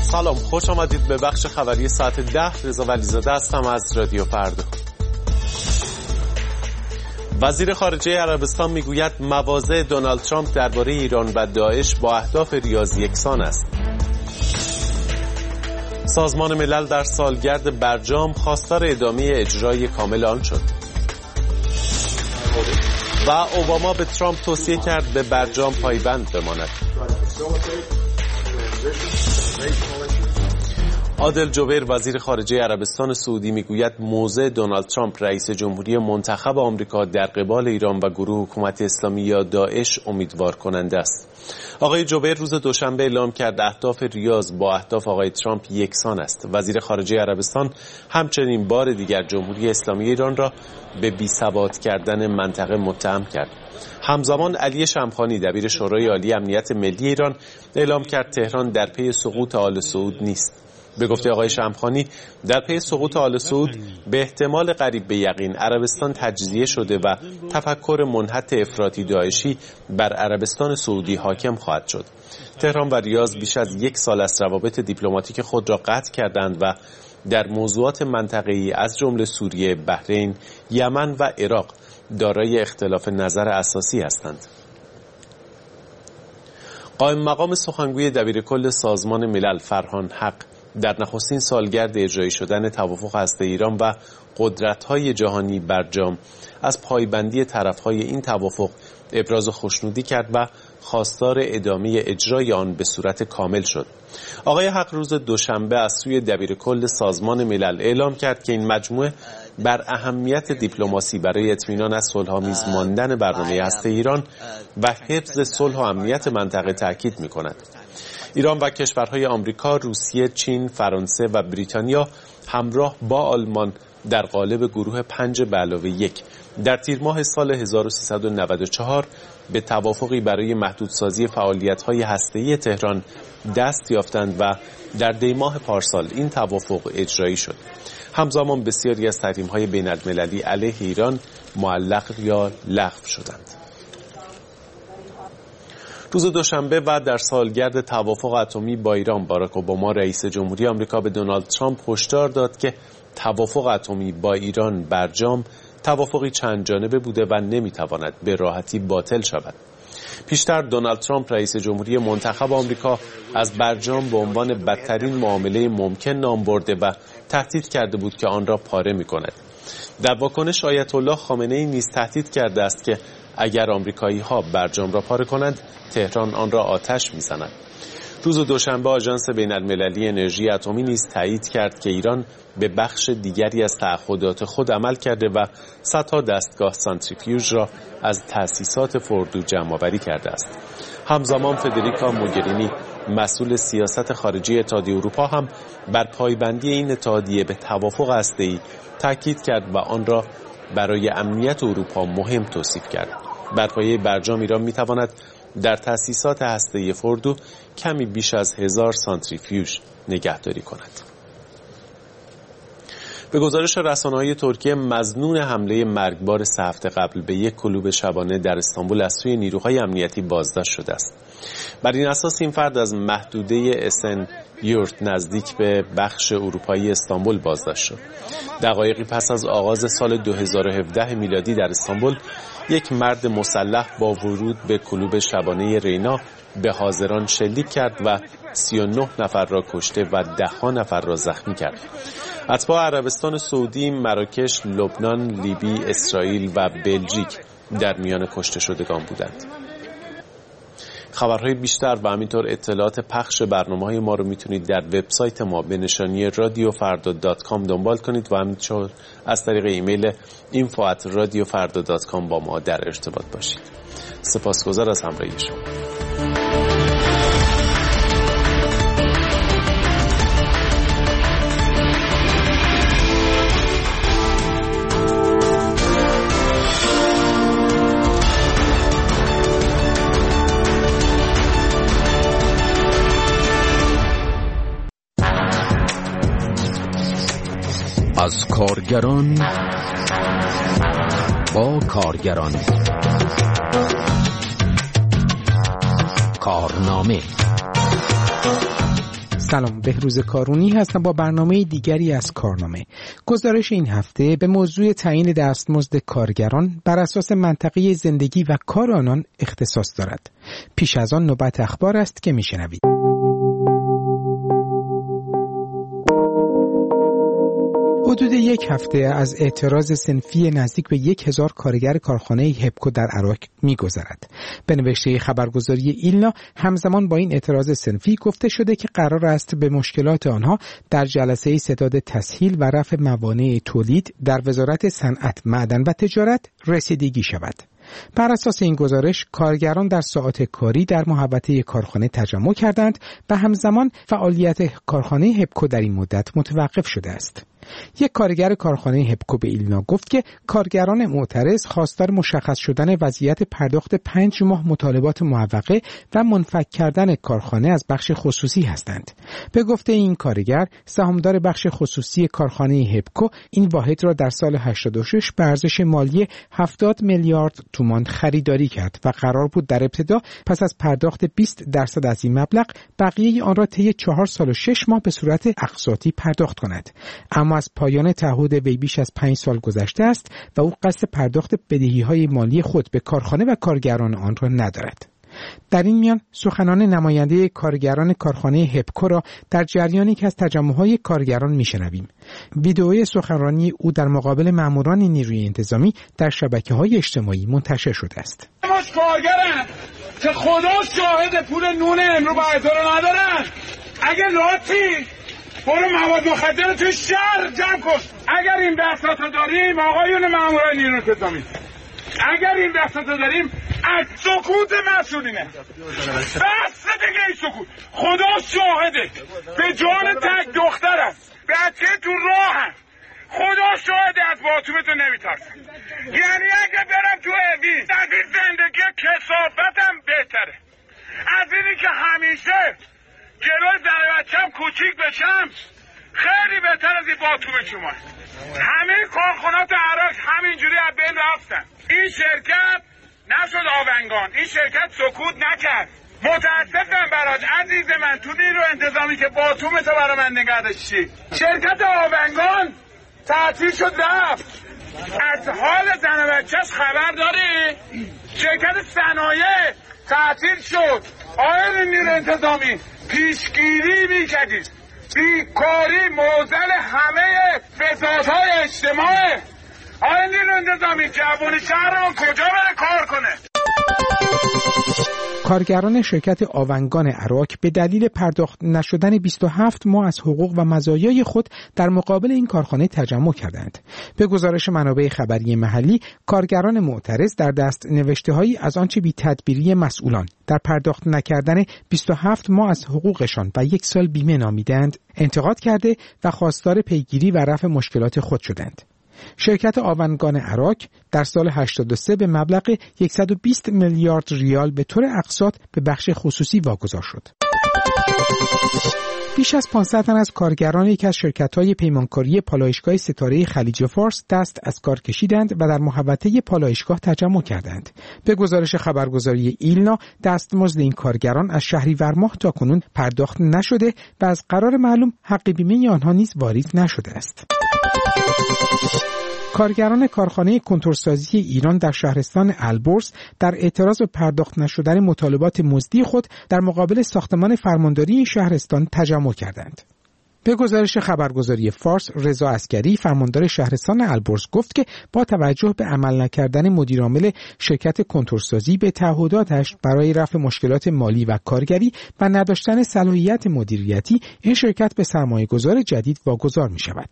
سلام، خوش آمدید به بخش خبری ساعت 10. رضا ولیزاده هستم از رادیو فردا. وزیر خارجه عربستان میگوید مواضع دونالد ترامپ درباره ایران و داعش با اهداف ریاضی یکسان است. سازمان ملل در سالگرد برجام خواستار ادامه اجرای کامل آن شد. و اوباما به ترامپ توصیه کرد به برجام پایبند بماند. عادل جبیر وزیر خارجه عربستان سعودی میگوید موضع دونالد ترامپ رئیس جمهوری منتخب آمریکا در قبال ایران و گروه حکومت اسلامی یا داعش امیدوار کننده است. آقای جبیر روز دوشنبه اعلام کرد اهداف ریاض با اهداف آقای ترامپ یکسان است. وزیر خارجه عربستان همچنین بار دیگر جمهوری اسلامی ایران را به بی‌ثبات کردن منطقه متهم کرد. همزمان علی شمخانی دبیر شورای عالی امنیت ملی ایران اعلام کرد تهران در پی سقوط آل سعود نیست. به گفته آقای شمخانی در پی سقوط آل سعود به احتمال قریب به یقین عربستان تجزیه شده و تفکر منحط افراطی داعشی بر عربستان سعودی حاکم خواهد شد. تهران و ریاض بیش از 1 سال از روابط دیپلماتیک خود را قطع کردند و در موضوعات منطقه‌ای از جمله سوریه، بحرین، یمن و عراق دارای اختلاف نظر اساسی هستند. قائم مقام سخنگوی دبیرکل سازمان ملل فرهان حق در نخستین سالگرد اجرایی شدن توافق هسته‌ای ایران و قدرت‌های جهانی برجام از پایبندی طرف‌های این توافق ابراز خوشنودی کرد و خواستار ادامه اجرای آن به صورت کامل شد. آقای حق روز دوشنبه از سوی دبیرکل سازمان ملل اعلام کرد که این مجموعه بر اهمیت دیپلماسی برای اطمینان از صلح‌آمیز ماندن برنامه هسته‌ای ایران و حفظ صلح و امنیت منطقه تاکید می‌کند. ایران و کشورهای آمریکا، روسیه، چین، فرانسه و بریتانیا همراه با آلمان در قالب گروه 5+1 در تیر ماه سال 1394 به توافقی برای محدودسازی فعالیت‌های هسته‌ای تهران دست یافتند و در دی ماه پارسال این توافق اجرایی شد. همزمان بسیاری از تحریم‌های بین‌المللی علیه ایران معلق یا لغو شدند. روز دوشنبه و در سالگرد توافق اتمی با ایران باراک اوباما رئیس جمهوری آمریکا به دونالد ترامپ هشدار داد که توافق اتمی با ایران برجام توافقی چند جانبه بوده و نمیتواند به راحتی باطل شود. پیشتر دونالد ترامپ رئیس جمهوری منتخب آمریکا از برجام به عنوان بدترین معامله ممکن نام برده و تهدید کرده بود که آن را پاره می‌کند. در واکنش آیت الله خامنه‌ای نیز تهدید کرده است که اگر آمریکایی‌ها برجام را پاره کنند تهران آن را آتش می‌زند. روز دوشنبه آژانس بین‌المللی انرژی اتمی نیز تایید کرد که ایران به بخش دیگری از تعهدات خود عمل کرده و صدها دستگاه سانتریفیوژ را از تأسیسات فوردو جمع‌آوری کرده است. همزمان فدریکا موگرینی مسئول سیاست خارجی اتحادیه اروپا هم بر پایبندی این اتحادیه به توافق هسته‌ای تاکید کرد و آن را برای امنیت اروپا مهم توصیف کرد. بر پایه برجام ایران می‌تواند در تأسیسات هسته‌ای فوردو کمی بیش از 1000 سانتریفیوژ نگهداری کند. به گزارش رسانه‌های ترکیه مظنون حمله مرگبار 3 هفته قبل به یک کلوب شبانه در استانبول از سوی نیروهای امنیتی بازداشت شده است. بر این اساس این فرد از محدوده اسن یورت نزدیک به بخش اروپایی استانبول بازداشت شد. دقایقی پس از آغاز سال 2017 میلادی در استانبول یک مرد مسلح با ورود به کلوب شبانه رینا به حاضران شلیک کرد و 39 نفر را کشته و 10 نفر را زخمی کرد. اتباع عربستان سعودی، مراکش، لبنان، لیبی، اسرائیل و بلژیک در میان کشته شدگان بودند. خبرهای بیشتر و همینطور اطلاعات پخش برنامه‌های ما رو میتونید در وبسایت ما به نشانی radiofarda.com دنبال کنید و همینطور از طریق ایمیل info@radiofarda.com با ما در ارتباط باشید. سپاسگزار از همراهی شما. از کارگران با کارگران، کارنامه سلام، بهروز کارونی هستم با برنامه دیگری از کارنامه. گزارش این هفته به موضوع تعیین دستمزد کارگران بر اساس منطقه زندگی و کار آنان اختصاص دارد. پیش از آن نوبت اخبار است که میشنوید. حدود یک هفته از اعتراض صنفی نزدیک به 1000 کارگر کارخانه هپکو در عراق می‌گذرد. به نوشته خبرگزاری ایلنا همزمان با این اعتراض صنفی گفته شده که قرار است به مشکلات آنها در جلسه ستاد تسهیل و رفع موانع تولید در وزارت صنعت، معدن و تجارت رسیدگی شود. بر اساس این گزارش کارگران در ساعات کاری در محوطه کارخانه تجمع کردند و همزمان فعالیت کارخانه هپکو در این مدت متوقف شده است. یک کارگر کارخانه هپکو به ایلنا گفت که کارگران معترض خواستار مشخص شدن وضعیت پرداخت 5 ماه مطالبات معوقه و منفک کردن کارخانه از بخش خصوصی هستند. به گفته این کارگر، سهامدار بخش خصوصی کارخانه هپکو این واحد را در سال 86 به ارزش مالی 70 میلیارد تومان خریداری کرد و قرار بود در ابتدا پس از پرداخت 20% از این مبلغ بقیه آن را طی 4 سال و 6 ماه به صورت اقساطی پرداخت کند. اما از پایان تعهد وی بیش از 5 سال گذشته است و او قصد پرداخت بدهی‌های مالی خود به کارخانه و کارگران آن را ندارد. در این میان سخنان نماینده کارگران کارخانه هپکو را در جریانی که از تجمع‌های کارگران میشنویم. ویدئوی سخنرانی او در مقابل ماموران نیروی انتظامی در شبکه‌های اجتماعی منتشر شده است. کارگران که خدا شاهد پول نون امرو بایدار ندارن، اگه لاتی برو مواد مخدر توی شهر جمع کن. اگر این بحثاتو داریم آقایون ماموران نیروی انتظامی، اگر این بحثاتو داریم از سکوت مسئولینه، بس دیگه این سکوت. خدا شاهده به جان تک دختر است، بچه تو راه هست. خدا شاهده از باطومتو نمیترسم. یعنی اگه برم تو اوین از این زندگی کثافتم بهتره از اینی که همیشه جلوی زن بچم کوچیک بشم. خیلی بهتر از این باطوم شما. همه کارخانات عراق همینجوری از بین رفتن. این شرکت نشد آونگان، این شرکت سکوت نکرد. متاسفم برات عزیز من، تو نیرو انتظامی که باطومتو برای من نگه داشتی. شرکت آونگان تعطیل شد رفت. از حال زن بچه‌ش خبر داری؟ شرکت صنایع تعطیل شد. آقای نیرو انتظامی پیشگیری میکردید. بیکاری معضل همه فسادهای اجتماعی. آقای نیرو انتظامی جوون شهر رو کجا بره کار کنه؟ کارگران شرکت آونگان عراق به دلیل پرداخت نشدن 27 ماه از حقوق و مزایای خود در مقابل این کارخانه تجمع کردند. به گزارش منابع خبری محلی، کارگران معترض در دست نوشته‌هایی از آنچه بی تدبیری مسئولان در پرداخت نکردن 27 ماه از حقوقشان و 1 سال بیمه نامیدند، انتقاد کرده و خواستار پیگیری و رفع مشکلات خود شدند. شرکت آونگان عراق در سال 83 به مبلغ 120 میلیارد ریال به طور اقساط به بخش خصوصی واگذار شد. بیش از 500 تن از کارگران یکی از شرکت‌های پیمانکاری پالایشگاه ستاره خلیج فارس دست از کار کشیدند و در محوطه پالایشگاه تجمع کردند. به گزارش خبرگزاری ایلنا، دستمزد این کارگران از شهریور ماه تاکنون پرداخت نشده و از قرار معلوم حق بیمه آنها نیز واریز نشده است. کارگران کارخانه کنتورسازی ایران در شهرستان البرز در اعتراض به پرداخت نشدن مطالبات مزدی خود در مقابل ساختمان فرمانداری این شهرستان تجمع کردند. به گزارش خبرگزاری فارس، رضا عسکری فرماندار شهرستان البرز گفت که با توجه به عمل نکردن مدیرعامل شرکت کنتورسازی به تعهداتش برای رفع مشکلات مالی و کارگری و نداشتن صلاحیت مدیریتی، این شرکت به سرمایه‌گذار جدید واگذار می‌شود.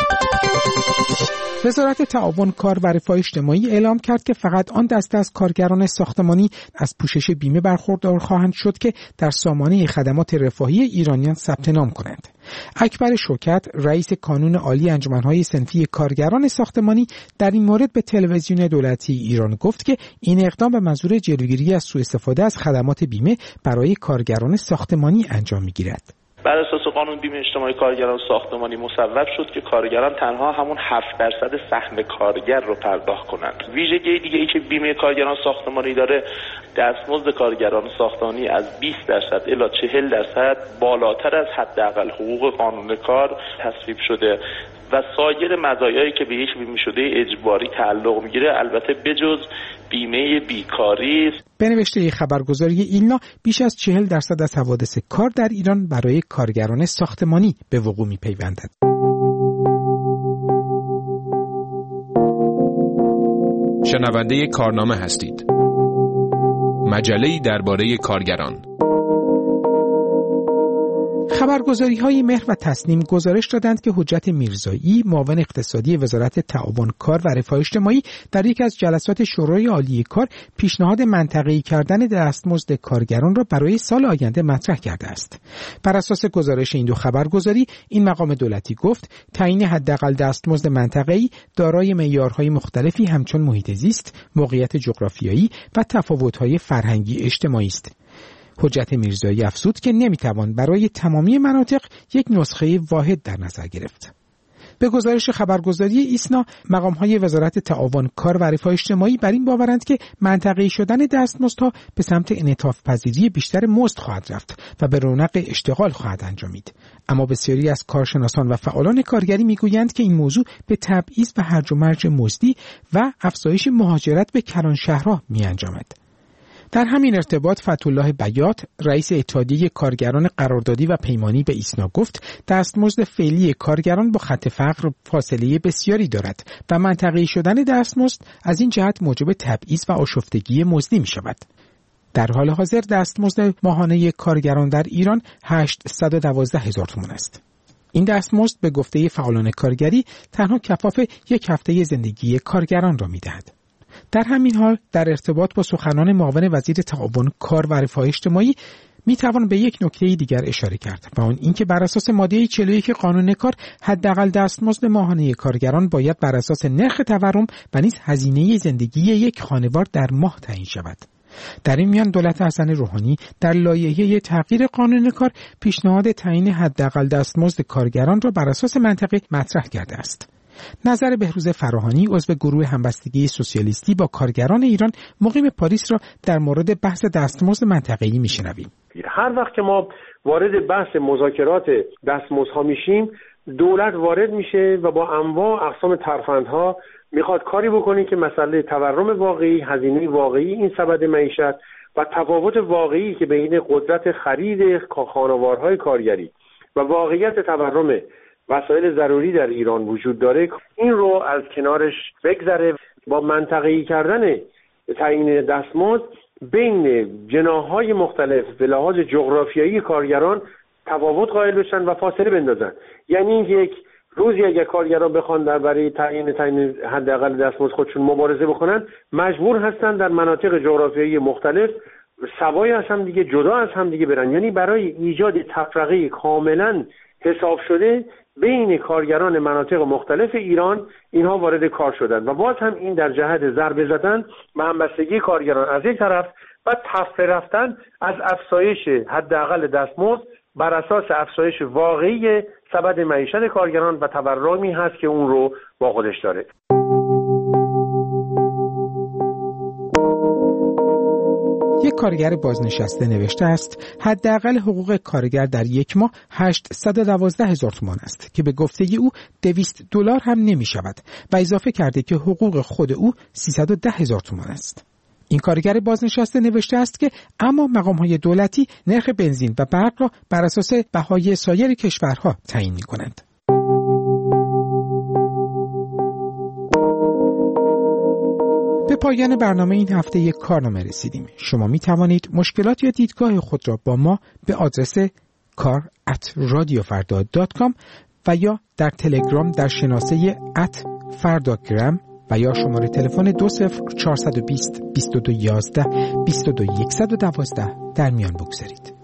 وزارت تعاون کار و رفاه اجتماعی اعلام کرد که فقط آن دسته از کارگران ساختمانی از پوشش بیمه برخوردار خواهند شد که در سامانه خدمات رفاهی ایرانیان ثبت نام کنند. اکبر شوکت، رئیس کانون عالی انجمن‌های صنفی کارگران ساختمانی، در این مورد به تلویزیون دولتی ایران گفت که این اقدام به منظور جلوگیری از سوء استفاده از خدمات بیمه برای کارگران ساختمانی انجام می‌گیرد. بر اساس قانون بیمه اجتماعی کارگران ساختمانی مصوب شد که کارگران تنها همون 7% سهم کارگر رو پرداخت کنند. ویژگی دیگه ای که بیمه کارگران ساختمانی داره، دستمزد کارگران ساختمانی از 20% الی 40% بالاتر از حداقل حقوق قانون کار تصویب شده و سایر مزایایی که به یک بیمه شده اجباری تعلق میگیره البته بجز بیمه بیکاری. به نوشته خبرگزاری ایلنا بیش از 40% از حوادث کار در ایران برای کارگران ساختمانی به وقوع می‌پیوندد. شنونده کارنامه هستید. مجله‌ای درباره کارگران. خبرگزاری‌های مهر و تصنیم گزارش دادند که حجت میرزایی، معاون اقتصادی وزارت تعاون کار و رفاه اجتماعی، در یکی از جلسات شورای عالی کار پیشنهاد منطقه‌ای کردن دستمزد کارگران را برای سال آینده مطرح کرده است. بر اساس گزارش این دو خبرگزاری، این مقام دولتی گفت تعیین حداقل دستمزد منطقه‌ای دارای معیارهای مختلفی همچون محیط زیست، موقعیت جغرافیایی و تفاوت‌های فرهنگی اجتماعی است. حجت میرزایی افزود که نمیتوان برای تمامی مناطق یک نسخه واحد در نظر گرفت. به گزارش خبرگزاری ایسنا، مقام‌های وزارت تعاون کار و رفاه اجتماعی بر این باورند که منطقه‌ای شدن دستمزدها به سمت انعطاف پذیری بیشتر مزد خواهد رفت و به رونق اشتغال خواهد انجامید. اما بسیاری از کارشناسان و فعالان کارگری میگویند که این موضوع به تبعیض و هرج و مرج مزدی و افزایش مهاجرت به کلانشهرها می‌انجامد. در همین ارتباط فتح‌الله بیات، رئیس اتحادیه کارگران قراردادی و پیمانی به ایسنا گفت دستمزد فعلی کارگران با خط فقر فاصله بسیاری دارد و منطقه‌ای شدن دستمزد از این جهت موجب تبعیض و آشفتگی مزدی می شود. در حال حاضر دستمزد ماهانه کارگران در ایران 812,000 تومان است. این دستمزد به گفته فعالان کارگری تنها کفاف یک هفته زندگی کارگران را می‌دهد. در همین حال در ارتباط با سخنان معاون وزیر تعاون کار و رفاه اجتماعی میتوان به یک نکته دیگر اشاره کرد و آن اینکه بر اساس ماده 41 قانون کار حداقل دستمزد ماهانه کارگران باید بر اساس نرخ تورم و نیز هزینه زندگی یک خانوار در ماه تعیین شود. در این میان دولت حسن روحانی در لایحه تغییر قانون کار پیشنهاد تعیین حداقل دستمزد کارگران را بر اساس منطقه مطرح کرده است. نظر بهروز فراهانی، عضو گروه همبستگی سوسیالیستی با کارگران ایران مقیم پاریس را در مورد بحث دستمزد منطقه‌ای میشنویم. هر وقت که ما وارد بحث مذاکرات دستمزدها میشیم، دولت وارد میشه و با انواع اقسام ترفندها میخواد کاری بکنه که مسئله تورم واقعی، هزینه واقعی این سبد معیشت و تفاوت واقعی که بین قدرت خرید خانوارهای کارگری و واقعیت تورم وسایل ضروری در ایران وجود داره، این رو از کنارش بگذره. با منطقه‌ای کردن تعیین دستمزد بین جناح‌های مختلف به لحاظ جغرافیایی کارگران تفاوت قائل بشن و فاصله بندازن. یعنی یک روزی اگر کارگران بخوان برای تعیین حداقل دستمزد خودشون مبارزه بکنن، مجبور هستن در مناطق جغرافیایی مختلف سوای از هم دیگه، جدا از هم دیگه برن. یعنی برای ایجاد تفرقه کاملا حساب شده بین کارگران مناطق مختلف ایران اینها وارد کار شدند و باز هم این در جهت ضربه زدن به همبستگی کارگران از یک طرف و تفره رفتن از افزایش حداقل دستمزد بر اساس افزایش واقعی سبد معیشت کارگران و تورمی هست که اون رو با خودش داره. یک کارگر بازنشسته نوشته است حداقل حقوق کارگر در یک ماه 812,000 تومان است که به گفته او $200 هم نمی شود و اضافه کرده که حقوق خود او 310,000 تومان است. این کارگر بازنشسته نوشته است که اما مقام‌های دولتی نرخ بنزین و برق را بر اساس بهای سایر کشورها تعیین می‌کنند. به پایان برنامه این هفته یک کارنامه رسیدیم. شما می توانید مشکلات یا دیدگاه خود را با ما به آدرس kar@radiofarda.com و یا در تلگرام در شناسه @fardagram و یا شماره تلفن 20420 2211 22112 در میان بگذارید.